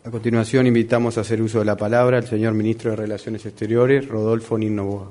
A continuación invitamos a hacer uso de la palabra al señor Ministro de Relaciones Exteriores, Rodolfo Nin Novoa.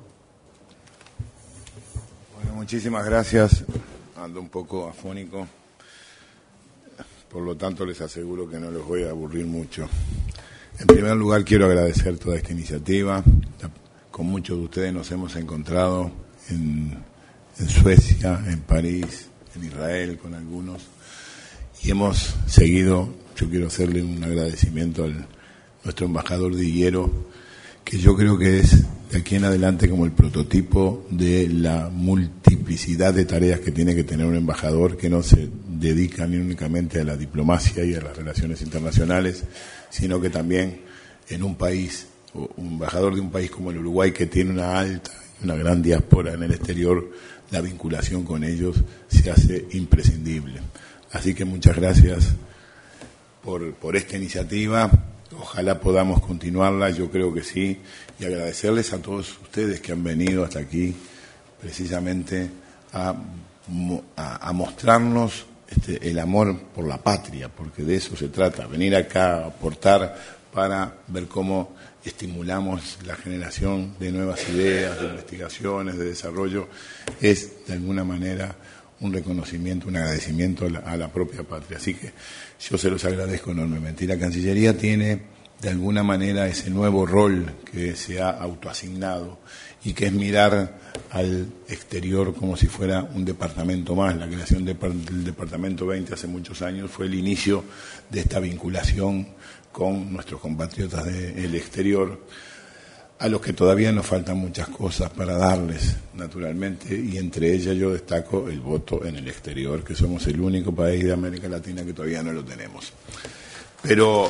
Bueno, muchísimas gracias. Ando un poco afónico, por lo tanto les aseguro que no los voy a aburrir mucho. En primer lugar quiero agradecer toda esta iniciativa. Con muchos de ustedes nos hemos encontrado en Suecia, en París, en Israel con algunos, y hemos seguido. Yo quiero hacerle un agradecimiento a nuestro embajador de Higuero, que yo creo que es de aquí en adelante como el prototipo de la multiplicidad de tareas que tiene que tener un embajador, que no se dedica ni únicamente a la diplomacia y a las relaciones internacionales, sino que también en un país, o un embajador de un país como el Uruguay, que tiene una alta y una gran diáspora en el exterior, la vinculación con ellos se hace imprescindible. Así que muchas gracias por esta iniciativa. Ojalá podamos continuarla, yo creo que sí, y agradecerles a todos ustedes que han venido hasta aquí precisamente a mostrarnos el amor por la patria, porque de eso se trata, venir acá a aportar para ver cómo estimulamos la generación de nuevas ideas, de investigaciones, de desarrollo, es de alguna manera un reconocimiento, un agradecimiento a la propia patria. Así que yo se los agradezco enormemente. Y la Cancillería tiene, de alguna manera, ese nuevo rol que se ha autoasignado y que es mirar al exterior como si fuera un departamento más. La creación del Departamento 20 hace muchos años fue el inicio de esta vinculación con nuestros compatriotas del exterior, a los que todavía nos faltan muchas cosas para darles, naturalmente, y entre ellas yo destaco el voto en el exterior, que somos el único país de América Latina que todavía no lo tenemos. Pero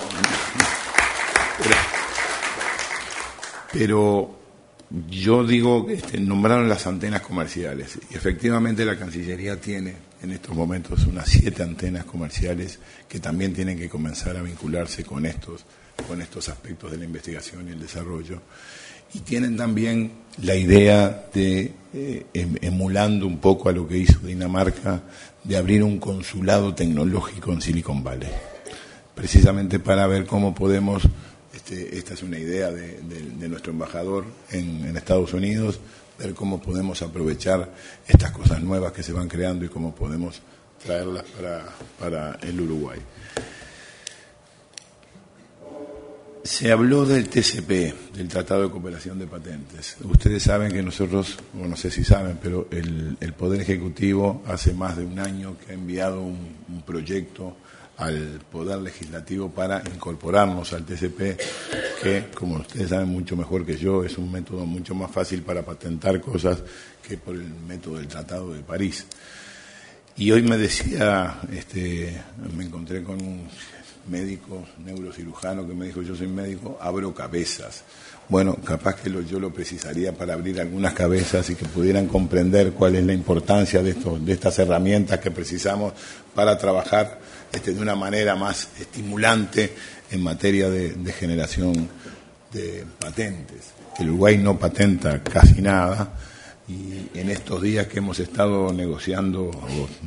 yo digo, nombraron las antenas comerciales, y efectivamente la Cancillería tiene en estos momentos unas 7 antenas comerciales que también tienen que comenzar a vincularse con estos aspectos de la investigación y el desarrollo, y tienen también la idea de, emulando un poco a lo que hizo Dinamarca, de abrir un consulado tecnológico en Silicon Valley, precisamente para ver cómo podemos, esta es una idea de nuestro embajador en Estados Unidos, ver cómo podemos aprovechar estas cosas nuevas que se van creando y cómo podemos traerlas para el Uruguay. Se habló del TCP, del Tratado de Cooperación de Patentes. Ustedes saben que nosotros, o no sé si saben, pero el Poder Ejecutivo hace más de un año que ha enviado un proyecto al Poder Legislativo para incorporarnos al TCP, que, como ustedes saben mucho mejor que yo, es un método mucho más fácil para patentar cosas que por el método del Tratado de París. Y hoy me decía, me encontré con un médico neurocirujano que me dijo: yo soy médico, abro cabezas. Bueno, capaz que yo lo precisaría para abrir algunas cabezas y que pudieran comprender cuál es la importancia de estas herramientas que precisamos para trabajar de una manera más estimulante en materia de generación de patentes. El Uruguay no patenta casi nada, y en estos días que hemos estado negociándose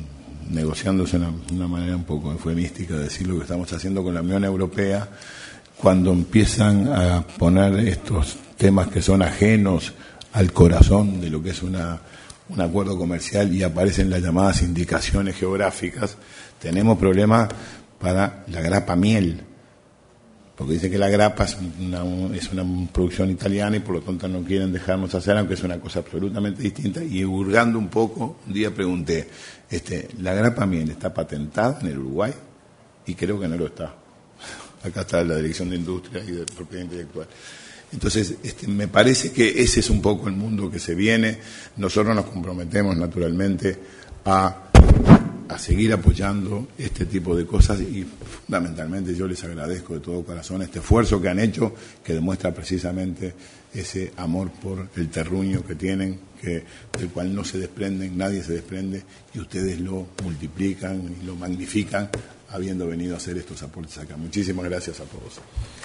de una manera un poco eufemística de decir lo que estamos haciendo con la Unión Europea, cuando empiezan a poner estos temas que son ajenos al corazón de lo que es un acuerdo comercial y aparecen las llamadas indicaciones geográficas, tenemos problemas para la grapa miel, porque dice que la grapa es una producción italiana y por lo tanto no quieren dejarnos hacer, aunque es una cosa absolutamente distinta. Y hurgando un poco, un día pregunté, ¿la grapa miel está patentada en el Uruguay? Y creo que no lo está. Acá está la Dirección de Industria y de Propiedad Intelectual. Entonces, me parece que ese es un poco el mundo que se viene. Nosotros nos comprometemos naturalmente a seguir apoyando este tipo de cosas, y fundamentalmente yo les agradezco de todo corazón este esfuerzo que han hecho, que demuestra precisamente ese amor por el terruño que tienen, del cual no se desprenden, nadie se desprende, y ustedes lo multiplican y lo magnifican habiendo venido a hacer estos aportes acá. Muchísimas gracias a todos.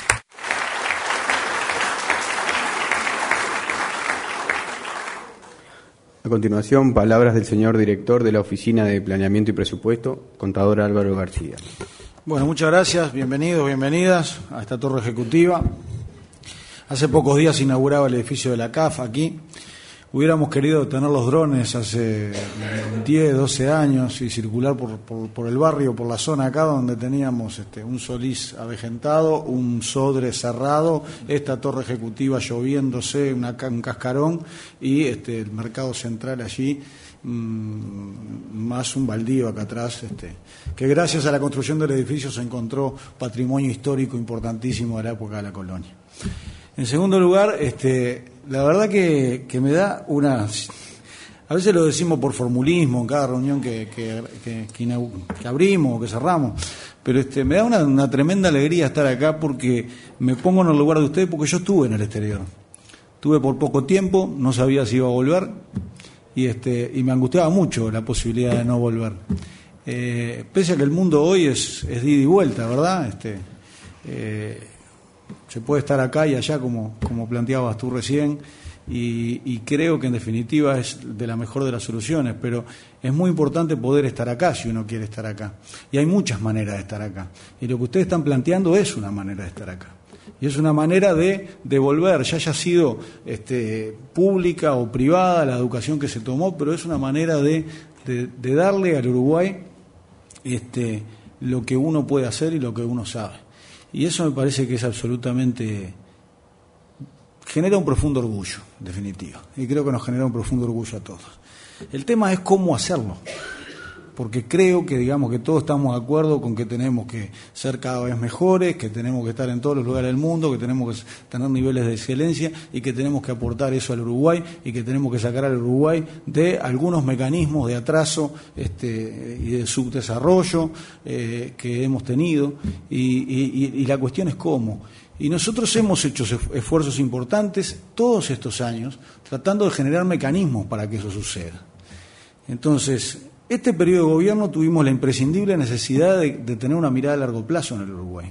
A continuación, palabras del señor director de la Oficina de Planeamiento y Presupuesto, contador Álvaro García. Bueno, muchas gracias, bienvenidos, bienvenidas a esta torre ejecutiva. Hace pocos días se inauguraba el edificio de la CAF aquí. Hubiéramos querido tener los drones hace 10, 12 años y circular por el barrio, por la zona acá donde teníamos un Solís avejentado, un Sodre cerrado, esta torre ejecutiva lloviéndose, un cascarón y el mercado central allí, más un baldío acá atrás, que gracias a la construcción del edificio se encontró patrimonio histórico importantísimo de la época de la colonia. En segundo lugar, la verdad que me da una... A veces lo decimos por formulismo en cada reunión que abrimos o que cerramos, pero me da una tremenda alegría estar acá porque me pongo en el lugar de ustedes porque yo estuve en el exterior. Estuve por poco tiempo, no sabía si iba a volver y me angustiaba mucho la posibilidad de no volver. Pese a que el mundo hoy es de ida y vuelta, ¿verdad? Se puede estar acá y allá como planteabas tú recién y creo que en definitiva es de la mejor de las soluciones, pero es muy importante poder estar acá si uno quiere estar acá y hay muchas maneras de estar acá y lo que ustedes están planteando es una manera de estar acá y es una manera de devolver, ya haya sido pública o privada la educación que se tomó, pero es una manera de darle al Uruguay lo que uno puede hacer y lo que uno sabe. Y eso me parece que es absolutamente... genera un profundo orgullo, en definitiva. Y creo que nos genera un profundo orgullo a todos. El tema es cómo hacerlo. Porque creo que, digamos, que todos estamos de acuerdo con que tenemos que ser cada vez mejores, que tenemos que estar en todos los lugares del mundo, que tenemos que tener niveles de excelencia y que tenemos que aportar eso al Uruguay y que tenemos que sacar al Uruguay de algunos mecanismos de atraso y de subdesarrollo que hemos tenido y la cuestión es cómo. Y nosotros hemos hecho esfuerzos importantes todos estos años tratando de generar mecanismos para que eso suceda. Entonces, este periodo de gobierno tuvimos la imprescindible necesidad de tener una mirada a largo plazo en el Uruguay.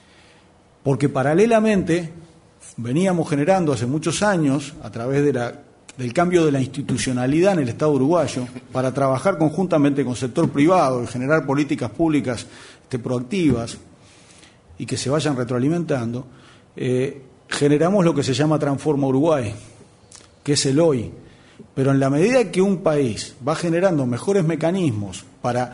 Porque paralelamente veníamos generando hace muchos años, a través del cambio de la institucionalidad en el Estado uruguayo, para trabajar conjuntamente con el sector privado y generar políticas públicas proactivas y que se vayan retroalimentando, generamos lo que se llama Transforma Uruguay, que es el hoy. Pero en la medida que un país va generando mejores mecanismos para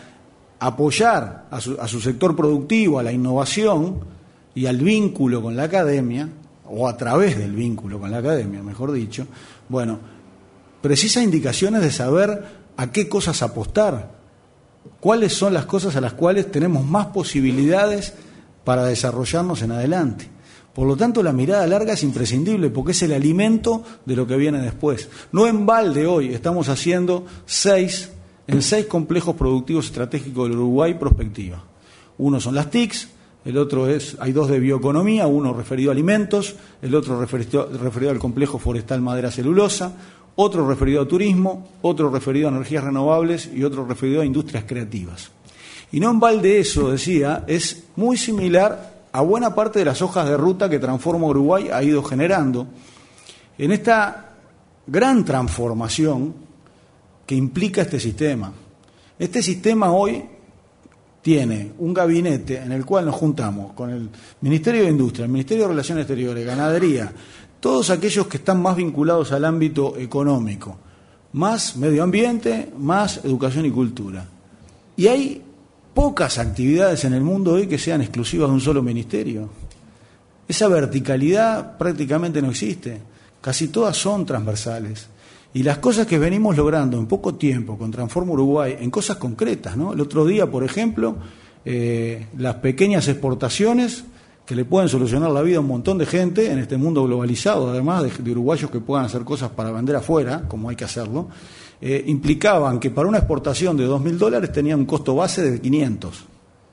apoyar a su sector productivo, a la innovación y al vínculo con la academia, o a través del vínculo con la academia, mejor dicho, bueno, precisa indicaciones de saber a qué cosas apostar, cuáles son las cosas a las cuales tenemos más posibilidades para desarrollarnos en adelante. Por lo tanto, la mirada larga es imprescindible porque es el alimento de lo que viene después. No en balde hoy estamos haciendo 6 complejos productivos estratégicos del Uruguay prospectiva. Uno son las TICs, el otro hay 2 de bioeconomía, uno referido a alimentos, el otro referido al complejo forestal madera celulosa, otro referido a turismo, otro referido a energías renovables y otro referido a industrias creativas. Y no en balde eso, decía, es muy similar a buena parte de las hojas de ruta que Transforma Uruguay ha ido generando en esta gran transformación que implica este sistema. Este sistema hoy tiene un gabinete en el cual nos juntamos con el Ministerio de Industria, el Ministerio de Relaciones Exteriores, Ganadería, todos aquellos que están más vinculados al ámbito económico, más medio ambiente, más educación y cultura. Y hay pocas actividades en el mundo hoy que sean exclusivas de un solo ministerio. Esa verticalidad prácticamente no existe. Casi todas son transversales. Y las cosas que venimos logrando en poco tiempo con Transforma Uruguay, en cosas concretas, ¿no? El otro día, por ejemplo, las pequeñas exportaciones que le pueden solucionar la vida a un montón de gente en este mundo globalizado, además de uruguayos que puedan hacer cosas para vender afuera, como hay que hacerlo, implicaban que para una exportación de $2.000 tenía un costo base de 500.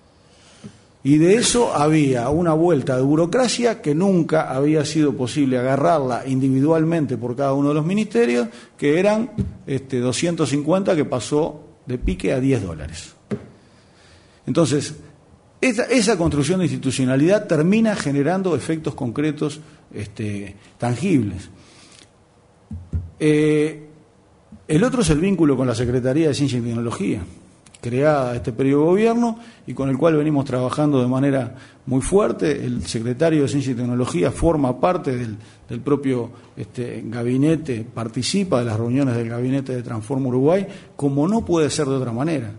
Y de eso había una vuelta de burocracia que nunca había sido posible agarrarla individualmente por cada uno de los ministerios, que eran 250 que pasó de pique a $10. Entonces, esa construcción de institucionalidad termina generando efectos concretos tangibles. El otro es el vínculo con la Secretaría de Ciencia y Tecnología, creada este periodo de gobierno y con el cual venimos trabajando de manera muy fuerte. El secretario de Ciencia y Tecnología forma parte del propio gabinete, participa de las reuniones del gabinete de Transforma Uruguay, como no puede ser de otra manera,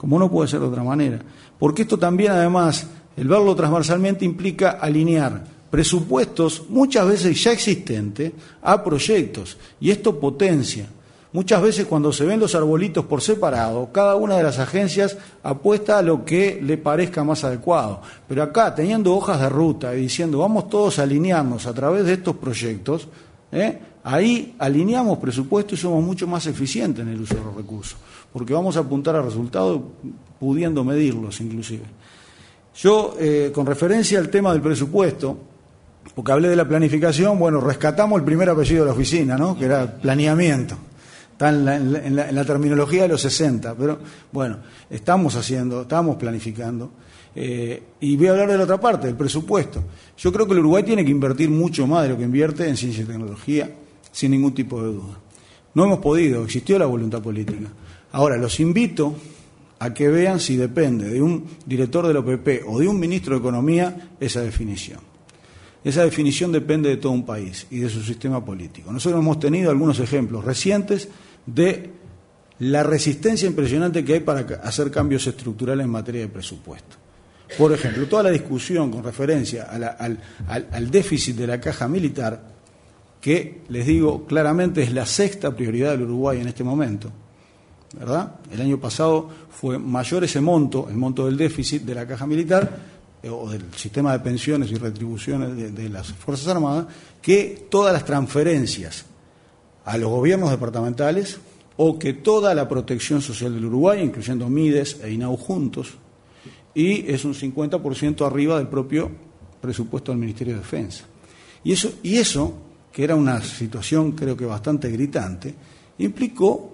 porque esto también, además, el verlo transversalmente implica alinear presupuestos muchas veces ya existentes a proyectos, y esto potencia. Muchas veces cuando se ven los arbolitos por separado, cada una de las agencias apuesta a lo que le parezca más adecuado. Pero acá, teniendo hojas de ruta y diciendo vamos todos a alinearnos a través de estos proyectos, ahí alineamos presupuestos y somos mucho más eficientes en el uso de los recursos, porque vamos a apuntar a resultados pudiendo medirlos inclusive. Yo, con referencia al tema del presupuesto, porque hablé de la planificación, bueno, rescatamos el primer apellido de la oficina, ¿no?, que era planeamiento. Está en la terminología de los 60, pero bueno, estamos planificando. Y voy a hablar de la otra parte, del presupuesto. Yo creo que el Uruguay tiene que invertir mucho más de lo que invierte en ciencia y tecnología, sin ningún tipo de duda. No hemos podido, existió la voluntad política. Ahora, los invito a que vean si depende de un director de la OPP o de un ministro de Economía esa definición. Esa definición depende de todo un país y de su sistema político. Nosotros hemos tenido algunos ejemplos recientes de la resistencia impresionante que hay para hacer cambios estructurales en materia de presupuesto. Por ejemplo, toda la discusión con referencia al déficit de la caja militar, que, les digo claramente, es la sexta prioridad del Uruguay en este momento, ¿verdad? El año pasado fue mayor ese monto, el monto del déficit de la caja militar, o del sistema de pensiones y retribuciones de las Fuerzas Armadas, que todas las transferencias a los gobiernos departamentales o que toda la protección social del Uruguay, incluyendo Mides e INAU juntos, y es un 50% arriba del propio presupuesto del Ministerio de Defensa. Y eso, que era una situación creo que bastante gritante, implicó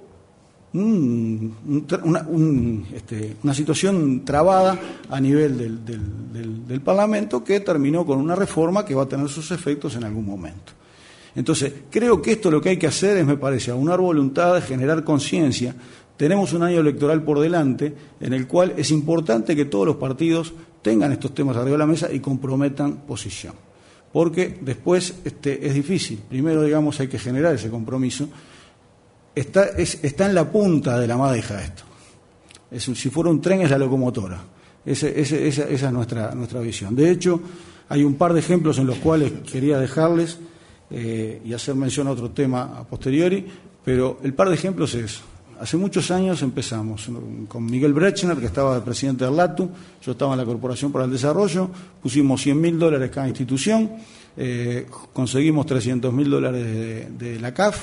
una situación trabada a nivel del Parlamento, que terminó con una reforma que va a tener sus efectos en algún momento. Entonces, creo que esto lo que hay que hacer es, me parece, aunar voluntad, de generar conciencia. Tenemos un año electoral por delante en el cual es importante que todos los partidos tengan estos temas arriba de la mesa y comprometan posición. Porque después es difícil. Primero, digamos, hay que generar ese compromiso. Está en la punta de la madeja esto. Si fuera un tren, es la locomotora. Esa es nuestra visión. De hecho, hay un par de ejemplos en los cuales quería dejarles y hacer mención a otro tema a posteriori, pero el par de ejemplos es: hace muchos años empezamos con Miguel Brechner, que estaba de presidente del LATU, yo estaba en la Corporación para el Desarrollo, pusimos $100.000 cada institución, conseguimos $300.000 de la CAF,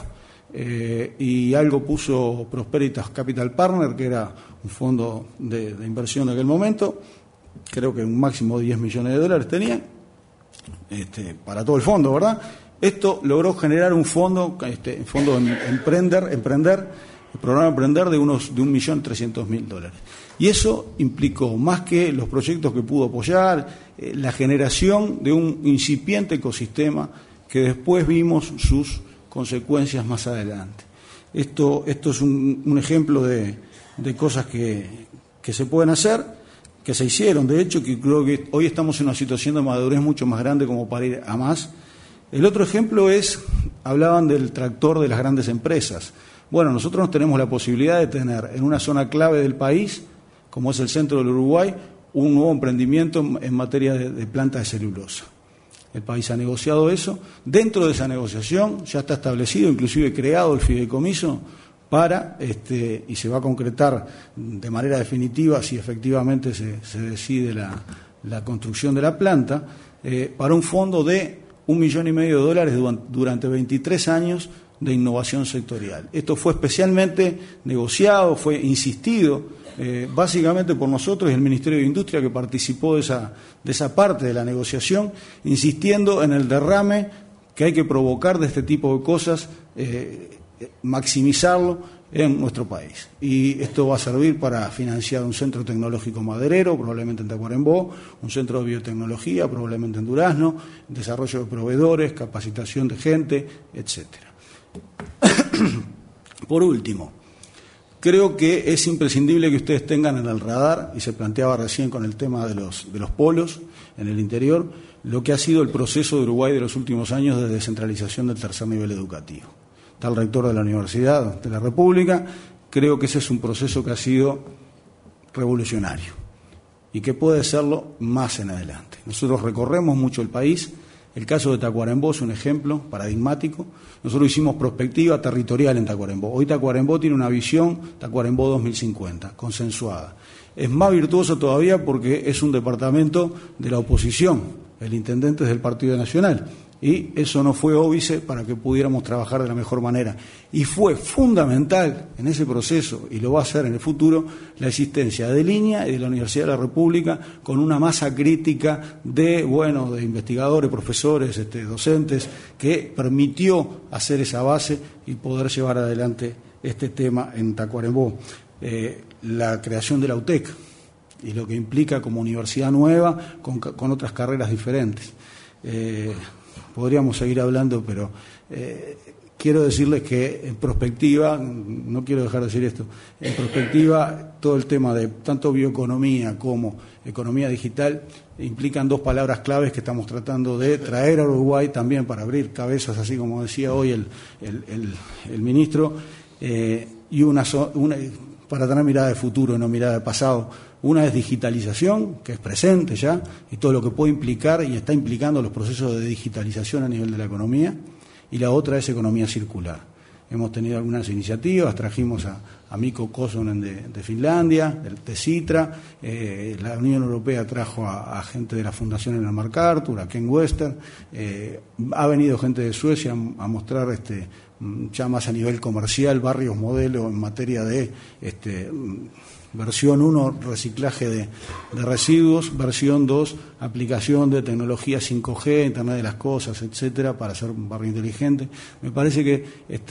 y algo puso Prosperitas Capital Partner, que era un fondo de inversión de aquel momento. Creo que un máximo de $10 millones tenían para todo el fondo, ¿verdad? Esto logró generar un fondo, fondo Emprender, el programa Emprender, de 1.300.000. Y eso implicó, más que los proyectos que pudo apoyar, la generación de un incipiente ecosistema que después vimos sus consecuencias más adelante. Esto es un ejemplo de cosas que se pueden hacer, que se hicieron, de hecho, que creo que hoy estamos en una situación de madurez mucho más grande como para ir a más. El otro ejemplo hablaban del tractor de las grandes empresas. Bueno, nosotros tenemos la posibilidad de tener en una zona clave del país, como es el centro del Uruguay, un nuevo emprendimiento en materia de planta de celulosa. El país ha negociado eso. Dentro de esa negociación ya está establecido, inclusive creado el fideicomiso para, y se va a concretar de manera definitiva si efectivamente se decide la construcción de la planta, para un fondo de $1,5 millones durante 23 años de innovación sectorial. Esto fue especialmente negociado, fue insistido básicamente por nosotros y el Ministerio de Industria, que participó de esa parte de la negociación, insistiendo en el derrame que hay que provocar de este tipo de cosas, maximizarlo en nuestro país. Y esto va a servir para financiar un centro tecnológico maderero, probablemente en Tacuarembó, un centro de biotecnología, probablemente en Durazno, desarrollo de proveedores, capacitación de gente, etcétera. Por último, creo que es imprescindible que ustedes tengan en el radar, y se planteaba recién con el tema de los polos en el interior, lo que ha sido el proceso de Uruguay de los últimos años de descentralización del tercer nivel educativo. Está el rector de la Universidad de la República, creo que ese es un proceso que ha sido revolucionario y que puede serlo más en adelante. Nosotros recorremos mucho el país. El caso de Tacuarembó es un ejemplo paradigmático. Nosotros hicimos prospectiva territorial en Tacuarembó. Hoy Tacuarembó tiene una visión, Tacuarembó 2050, consensuada. Es más virtuoso todavía porque es un departamento de la oposición, el intendente es del Partido Nacional, y eso no fue óbice para que pudiéramos trabajar de la mejor manera. Y fue fundamental en ese proceso, y lo va a ser en el futuro, la existencia de Línea y de la Universidad de la República con una masa crítica de investigadores, profesores, docentes, que permitió hacer esa base y poder llevar adelante este tema en Tacuarembó. La creación de la UTEC y lo que implica como universidad nueva con otras carreras diferentes. Podríamos seguir hablando, pero quiero decirles que en prospectiva, no quiero dejar de decir esto, en prospectiva todo el tema de tanto bioeconomía como economía digital implican dos palabras claves que estamos tratando de traer a Uruguay también para abrir cabezas, así como decía hoy el ministro, y una para tener mirada de futuro, no mirada de pasado. Una es digitalización, que es presente ya, y todo lo que puede implicar y está implicando los procesos de digitalización a nivel de la economía, y la otra es economía circular. Hemos tenido algunas iniciativas, trajimos a Mikko Kosonen de Finlandia, de Citra, la Unión Europea trajo a gente de la Fundación Ellen MacArthur, a Ken Wester, ha venido gente de Suecia a mostrar ya más a nivel comercial, barrios modelo en materia de versión 1, reciclaje de residuos, versión 2, aplicación de tecnología 5G, Internet de las Cosas, etcétera, para hacer un barrio inteligente. Me parece que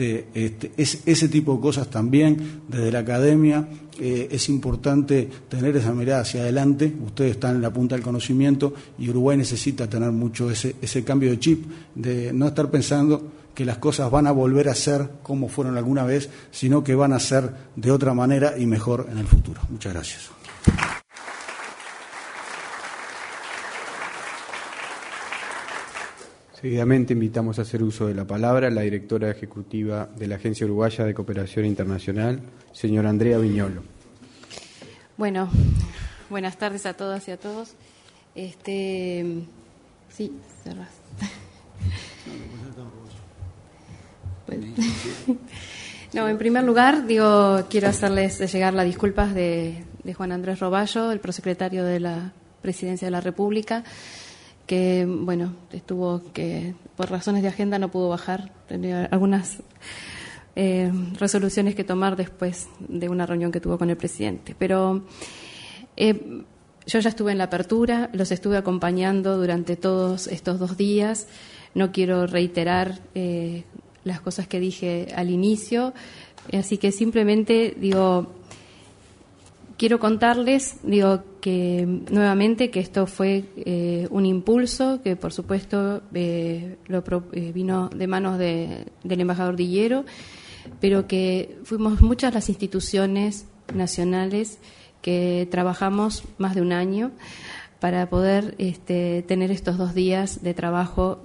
ese tipo de cosas también, desde la academia, es importante tener esa mirada hacia adelante. Ustedes están en la punta del conocimiento y Uruguay necesita tener mucho ese cambio de chip, de no estar pensando que las cosas van a volver a ser como fueron alguna vez, sino que van a ser de otra manera y mejor en el futuro. Muchas gracias. Seguidamente invitamos a hacer uso de la palabra a la directora ejecutiva de la Agencia Uruguaya de Cooperación Internacional, señora Andrea Viñolo. Bueno, buenas tardes a todas y a todos. Sí, cerrás. No, en primer lugar, quiero hacerles llegar las disculpas de Juan Andrés Roballo, el prosecretario de la Presidencia de la República, que, por razones de agenda no pudo bajar, tenía algunas resoluciones que tomar después de una reunión que tuvo con el presidente. Pero yo ya estuve en la apertura, los estuve acompañando durante todos estos 2 días. No quiero reiterar las cosas que dije al inicio, así que simplemente quiero contarles que nuevamente que esto fue un impulso que por supuesto vino de manos del embajador Dillero, pero que fuimos muchas las instituciones nacionales que trabajamos más de un año para poder tener estos 2 días de trabajo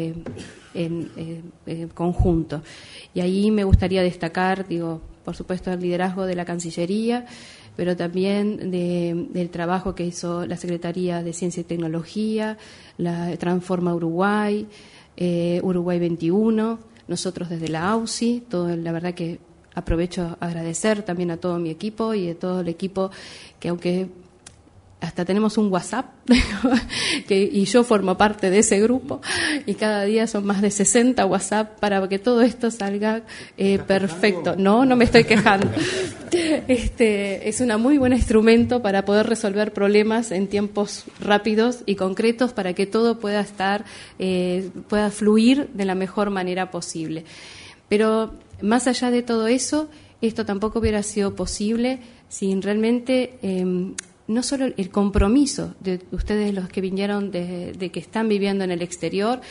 en conjunto. Y ahí me gustaría destacar, por supuesto, el liderazgo de la Cancillería, pero también del trabajo que hizo la Secretaría de Ciencia y Tecnología, la Transforma Uruguay, Uruguay 21, nosotros desde la AUSI, la verdad que aprovecho a agradecer también a todo mi equipo y a todo el equipo que, aunque hasta tenemos un WhatsApp y yo formo parte de ese grupo, y cada día son más de 60 WhatsApp para que todo esto salga perfecto. No me estoy quejando. Es un muy buen instrumento para poder resolver problemas en tiempos rápidos y concretos, para que todo pueda pueda fluir de la mejor manera posible. Pero más allá de todo eso, esto tampoco hubiera sido posible sin realmente no solo el compromiso de ustedes, los que vinieron, de que están viviendo en el exterior,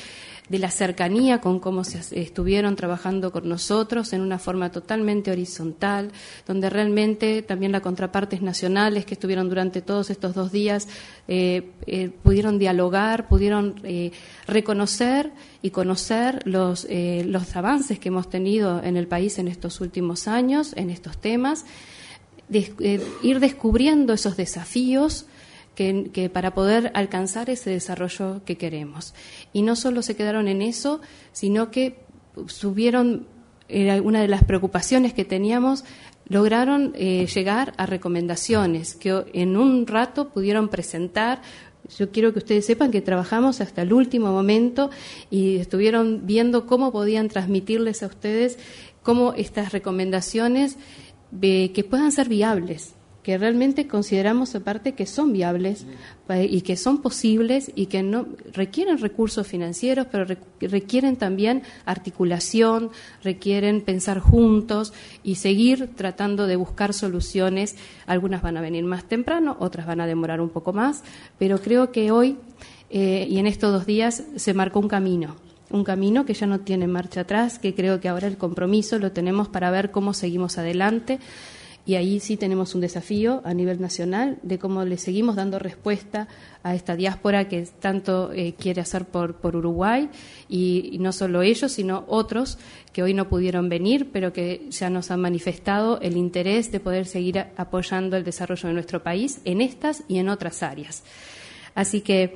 de la cercanía con cómo estuvieron trabajando con nosotros en una forma totalmente horizontal, donde realmente también las contrapartes nacionales que estuvieron durante todos estos 2 días pudieron dialogar, pudieron reconocer y conocer los avances que hemos tenido en el país en estos últimos años, en estos temas, ir descubriendo esos desafíos que para poder alcanzar ese desarrollo que queremos. Y no solo se quedaron en eso, sino que subieron, era una de las preocupaciones que teníamos, lograron llegar a recomendaciones que en un rato pudieron presentar. Yo quiero que ustedes sepan que trabajamos hasta el último momento y estuvieron viendo cómo podían transmitirles a ustedes cómo estas recomendaciones que puedan ser viables, que realmente consideramos aparte que son viables y que son posibles y que no requieren recursos financieros, pero requieren también articulación, requieren pensar juntos y seguir tratando de buscar soluciones. Algunas van a venir más temprano, otras van a demorar un poco más, pero creo que hoy y en estos 2 días se marcó un camino que ya no tiene marcha atrás, que creo que ahora el compromiso lo tenemos para ver cómo seguimos adelante. Y ahí sí tenemos un desafío a nivel nacional de cómo le seguimos dando respuesta a esta diáspora que tanto quiere hacer por Uruguay, y no solo ellos, sino otros que hoy no pudieron venir, pero que ya nos han manifestado el interés de poder seguir apoyando el desarrollo de nuestro país en estas y en otras áreas. Así que,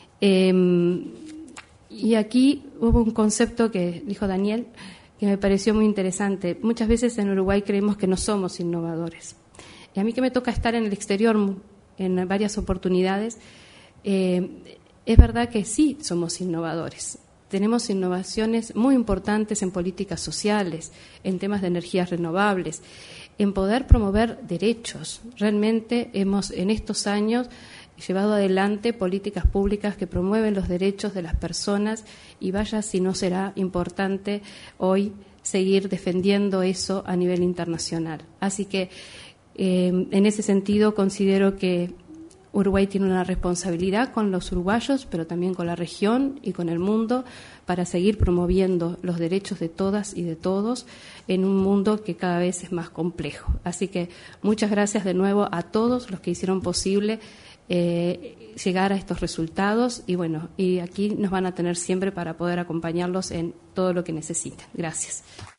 y aquí hubo un concepto que dijo Daniel, que me pareció muy interesante. Muchas veces en Uruguay creemos que no somos innovadores. Y a mí que me toca estar en el exterior en varias oportunidades, es verdad que sí somos innovadores. Tenemos innovaciones muy importantes en políticas sociales, en temas de energías renovables, en poder promover derechos. Realmente hemos en estos años llevado adelante políticas públicas que promueven los derechos de las personas, y vaya si no será importante hoy seguir defendiendo eso a nivel internacional. Así que en ese sentido considero que Uruguay tiene una responsabilidad con los uruguayos, pero también con la región y con el mundo, para seguir promoviendo los derechos de todas y de todos en un mundo que cada vez es más complejo. Así que muchas gracias de nuevo a todos los que hicieron posible llegar a estos resultados, y bueno, y aquí nos van a tener siempre para poder acompañarlos en todo lo que necesiten. Gracias.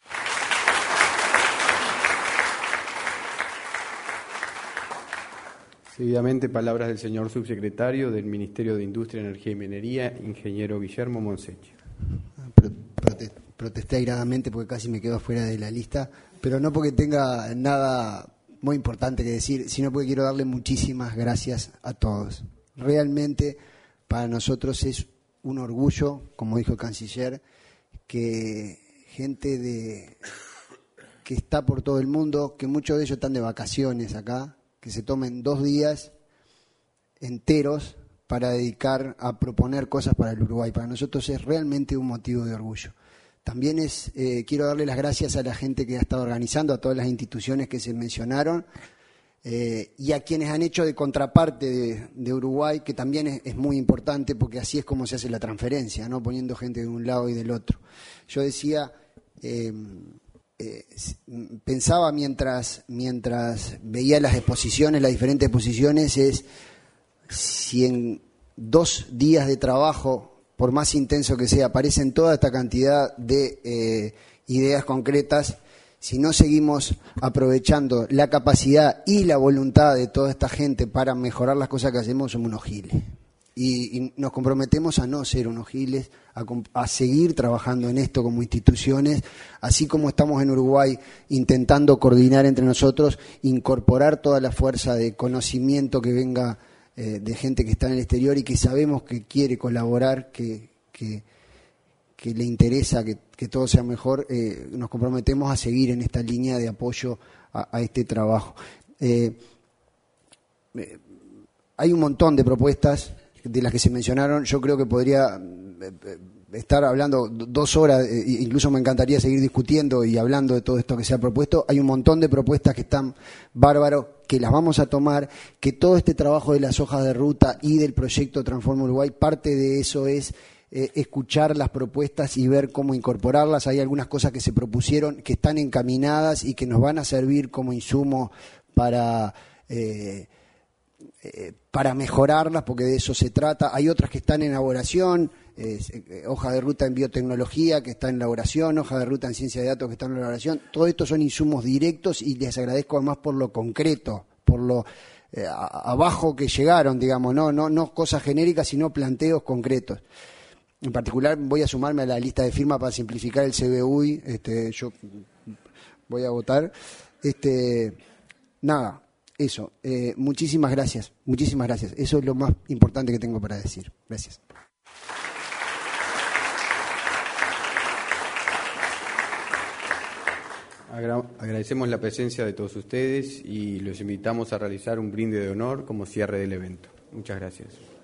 Seguidamente, palabras del señor subsecretario del Ministerio de Industria, Energía y Minería, ingeniero Guillermo Monsechi. Protesté airadamente porque casi me quedo fuera de la lista, pero no porque tenga nada muy importante que decir, sino porque quiero darle muchísimas gracias a todos. Realmente para nosotros es un orgullo, como dijo el canciller, que gente que está por todo el mundo, que muchos de ellos están de vacaciones acá, que se tomen 2 días enteros para dedicar a proponer cosas para el Uruguay. Para nosotros es realmente un motivo de orgullo. También quiero darle las gracias a la gente que ha estado organizando, a todas las instituciones que se mencionaron, y a quienes han hecho de contraparte de Uruguay, que también es muy importante, porque así es como se hace la transferencia, ¿no? Poniendo gente de un lado y del otro. Yo decía, pensaba mientras veía las exposiciones, las diferentes exposiciones, si en 2 días de trabajo, por más intenso que sea, aparecen toda esta cantidad de ideas concretas, si no seguimos aprovechando la capacidad y la voluntad de toda esta gente para mejorar las cosas que hacemos, somos unos giles. Y nos comprometemos a no ser unos giles, a seguir trabajando en esto como instituciones, así como estamos en Uruguay intentando coordinar entre nosotros, incorporar toda la fuerza de conocimiento que venga de gente que está en el exterior y que sabemos que quiere colaborar, que le interesa que todo sea mejor. Nos comprometemos a seguir en esta línea de apoyo a este trabajo. Hay un montón de propuestas de las que se mencionaron. Yo creo que podría estar hablando 2 horas, incluso me encantaría seguir discutiendo y hablando de todo esto que se ha propuesto. Hay un montón de propuestas que están bárbaros, que las vamos a tomar, que todo este trabajo de las hojas de ruta y del proyecto Transforma Uruguay, parte de eso es escuchar las propuestas y ver cómo incorporarlas. Hay algunas cosas que se propusieron que están encaminadas y que nos van a servir como insumo para mejorarlas, porque de eso se trata. Hay otras que están en elaboración, hoja de ruta en biotecnología que está en elaboración, hoja de ruta en ciencia de datos que está en elaboración. Todo esto son insumos directos y les agradezco además por lo concreto, por lo abajo que llegaron, digamos, no cosas genéricas, sino planteos concretos. En particular voy a sumarme a la lista de firmas para simplificar el CBUI, yo voy a votar. Nada, eso, muchísimas gracias, eso es lo más importante que tengo para decir. Gracias. Agradecemos la presencia de todos ustedes y los invitamos a realizar un brindis de honor como cierre del evento. Muchas gracias.